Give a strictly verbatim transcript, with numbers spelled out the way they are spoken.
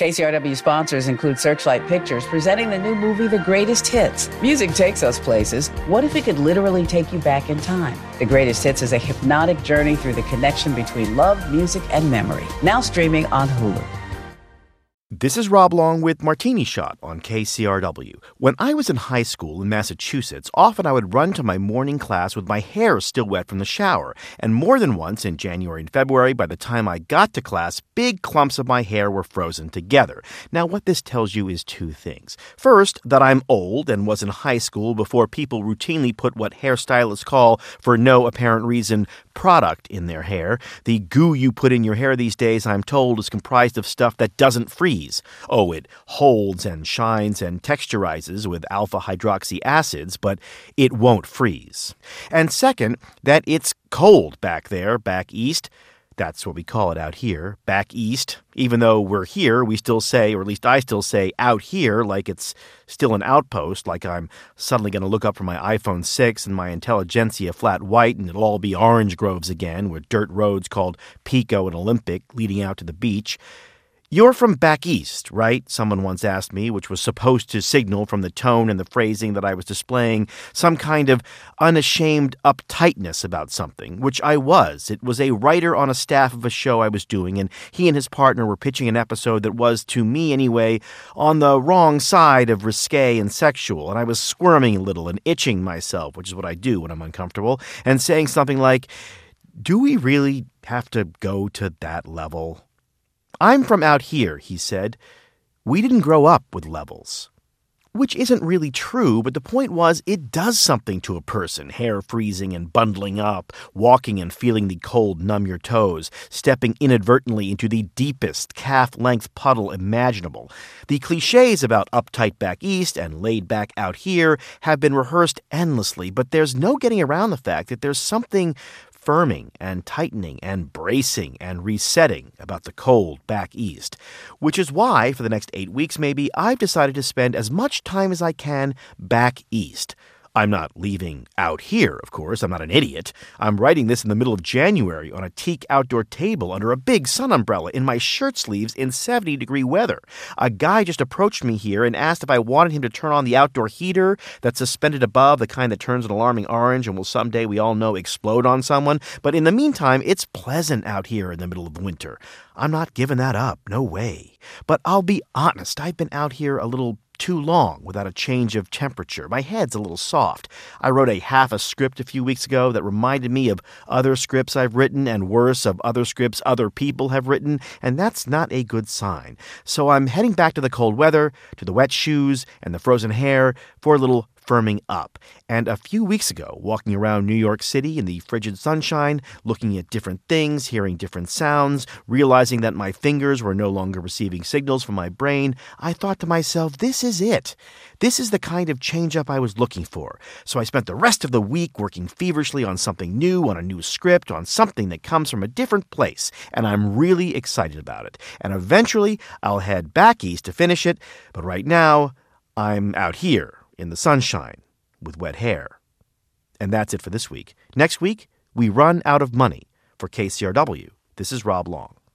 K C R W sponsors include Searchlight Pictures, presenting the new movie, The Greatest Hits. Music takes us places. What if it could literally take you back in time? The Greatest Hits is a hypnotic journey through the connection between love, music, and memory. Now streaming on Hulu. This is Rob Long with Martini Shot on K C R W. When I was in high school in Massachusetts, often I would run to my morning class with my hair still wet from the shower. And more than once in January and February, by the time I got to class, big clumps of my hair were frozen together. Now, what this tells you is two things. First, that I'm old and was in high school before people routinely put what hairstylists call, for no apparent reason, product in their hair. The goo you put in your hair these days, I'm told, is comprised of stuff that doesn't freeze. Oh, it holds and shines and texturizes with alpha-hydroxy acids, but it won't freeze. And second, that it's cold back there, back east. That's what we call it out here, back east. Even though we're here, we still say, or at least I still say, out here, like it's still an outpost, like I'm suddenly going to look up from my iPhone six and my Intelligentsia flat white and it'll all be orange groves again with dirt roads called Pico and Olympic leading out to the beach. You're from back east, right? Someone once asked me, which was supposed to signal from the tone and the phrasing that I was displaying some kind of unashamed uptightness about something, which I was. It was a writer on a staff of a show I was doing, and he and his partner were pitching an episode that was, to me anyway, on the wrong side of risque and sexual, and I was squirming a little and itching myself, which is what I do when I'm uncomfortable, and saying something like, "Do we really have to go to that level?" "I'm from out here," he said. "We didn't grow up with levels." Which isn't really true, but the point was it does something to a person, hair freezing and bundling up, walking and feeling the cold numb your toes, stepping inadvertently into the deepest calf-length puddle imaginable. The cliches about uptight back east and laid back out here have been rehearsed endlessly, but there's no getting around the fact that there's something firming and tightening and bracing and resetting about the cold back east, which is why, for the next eight weeks maybe, I've decided to spend as much time as I can back east. I'm not leaving out here, of course. I'm not an idiot. I'm writing this in the middle of January on a teak outdoor table under a big sun umbrella in my shirt sleeves in seventy-degree weather. A guy just approached me here and asked if I wanted him to turn on the outdoor heater that's suspended above, the kind that turns an alarming orange and will someday, we all know, explode on someone. But in the meantime, it's pleasant out here in the middle of winter. I'm not giving that up. No way. But I'll be honest, I've been out here a little too long without a change of temperature. My head's a little soft. I wrote a half a script a few weeks ago that reminded me of other scripts I've written, and worse, of other scripts other people have written, and that's not a good sign. So I'm heading back to the cold weather, to the wet shoes, and the frozen hair for a little firming up. And a few weeks ago, walking around New York City in the frigid sunshine, looking at different things, hearing different sounds, realizing that my fingers were no longer receiving signals from my brain, I thought to myself, this is it. This is the kind of change-up I was looking for. So I spent the rest of the week working feverishly on something new, on a new script, on something that comes from a different place, and I'm really excited about it. And eventually, I'll head back east to finish it, but right now, I'm out here in the sunshine with wet hair. And that's it for this week. Next week, we run out of money. For K C R W, this is Rob Long.